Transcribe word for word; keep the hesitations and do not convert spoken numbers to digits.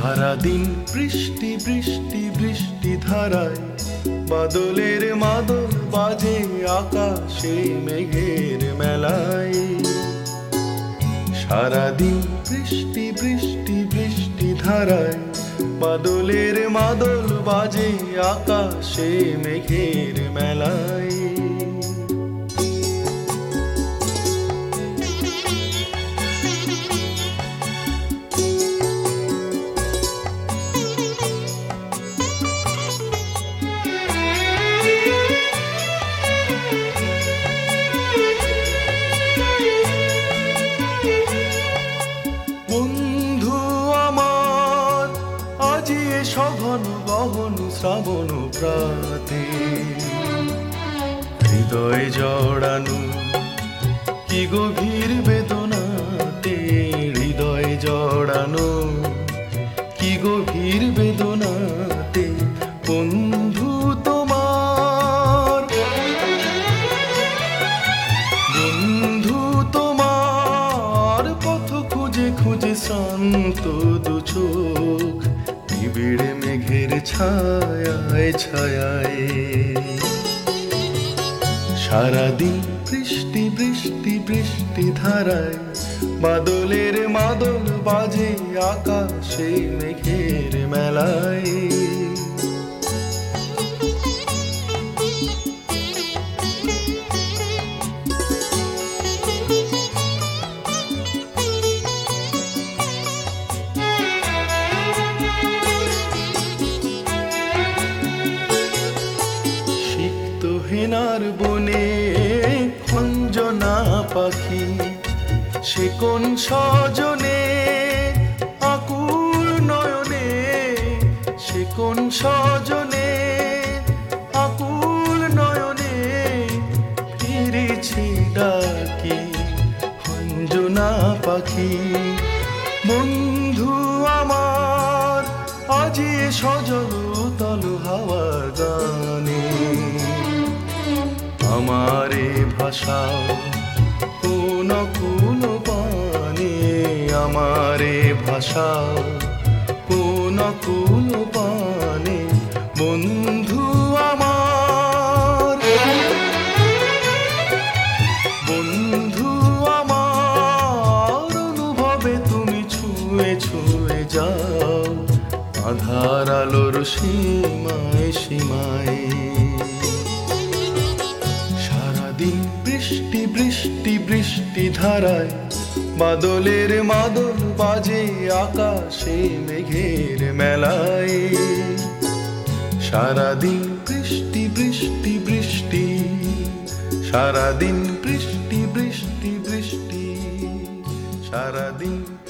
সারাদিন বৃষ্টি বৃষ্টি বৃষ্টি ধারায় বাদলের মাদল বাজে আকাশে মেঘের মেলায়। সারাদিন বৃষ্টি বৃষ্টি বৃষ্টি ধারায় বাদলের মাদল বাজে আকাশে মেঘের মেলায়। বন্ধু আমার আজি সঘন গহন শ্রাবণ প্রাতে, হৃদয় জড়ানো কি গভীর বেদনাতে, হৃদয় জড়ানো কি গভীর বেদনাতে। বন্ধু তোমার বন্ধু তোমার পথ খুঁজে খুঁজে শ্রান্ত দু চোখ নিবিড় মেঘের ছায়ায় ছায়ায়। সারাদিন বৃষ্টি বৃষ্টি বৃষ্টি ধারায় বাদলের মাদল বাজে আকাশে মেঘের মেলায়। হেনার বনে খঞ্জনা পাখি, সে কোন সজনে আকুল নয়নে, সে কোন সজনে আকুল নয়নে ফিরেছি ডাকি খঞ্জনা পাখি। বন্ধু আমার আজি সজল তল হাওয়ার গানে, আমারে ভাষাও কোন কোন পানে, আমারে ভাষাও কোন কোন পানে। বন্ধু আমার বন্ধু আমার অনুভবে তুমি ছুঁয়ে ছুঁয়ে যাও আধার আলোর সীমায় সীমায়। সারাদিন বৃষ্টি বৃষ্টি বৃষ্টি ধারায় বাদলের মাদল বাজে আকাশে মেঘের মেলায়। সারাদিন বৃষ্টি বৃষ্টি বৃষ্টি সারাদিন বৃষ্টি বৃষ্টি বৃষ্টি সারাদিন।